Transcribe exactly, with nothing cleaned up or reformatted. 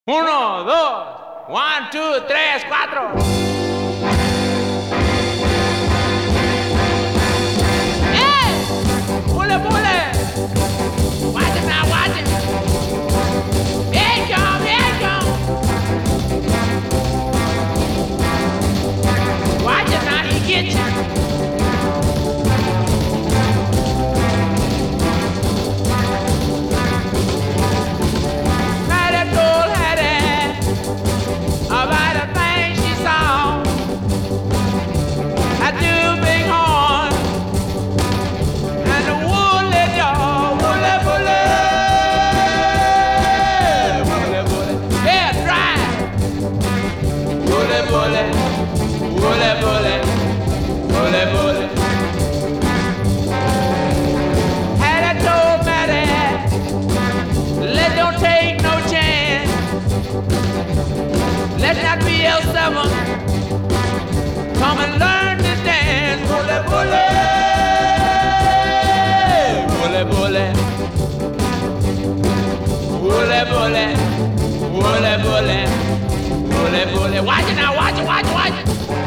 Uno, dos, one, two, tres, cuatro. ¡Eh! ¡Pule, pule! Watch it now, watch it. Here it come, here it come. Watch it now, he get you. About a thing she saw, a two big horn and a woolly jaw, woolly bully, woolly bully, yeah, dry, woolly bully, woolly bully, woolly bully. Had I told Matty, let don't take no chance. Let's not be L seven. Come and learn to dance. Bully, bully. Bully, bully. Bully, bully. Bully, bully. Bully, bully. Watch it now, watch it, watch it, watch it.